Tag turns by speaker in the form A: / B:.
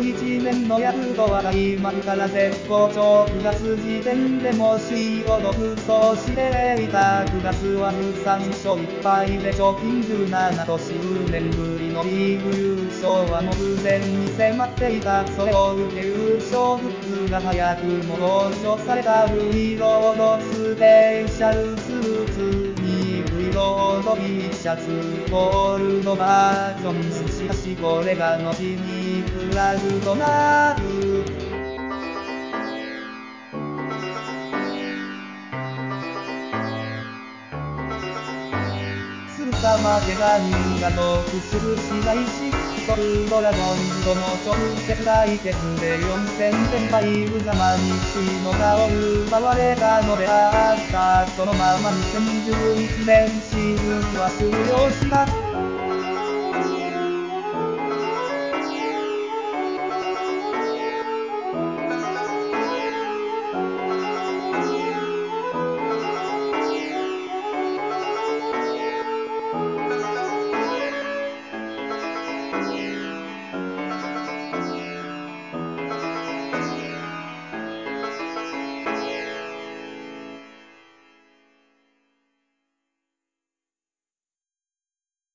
A: 21年のヤフトは開幕から絶好調。9月時点でも首位を独走していた。9月は3勝1敗で貯金17と10年ぶりのリーグ優勝は目前に迫っていた。それを受け優勝グッズが早くも登場された。V ロードスペシャルスーツに V ロード T シャツゴールドバージョン。しかしこれが後にフラグとなる。すぐさま怪我人が続出しないし、ドラゴンズとの直接対決で4戦全敗。無様に首位の座を奪われたのであった。そのまま2011年シーズンは終了した。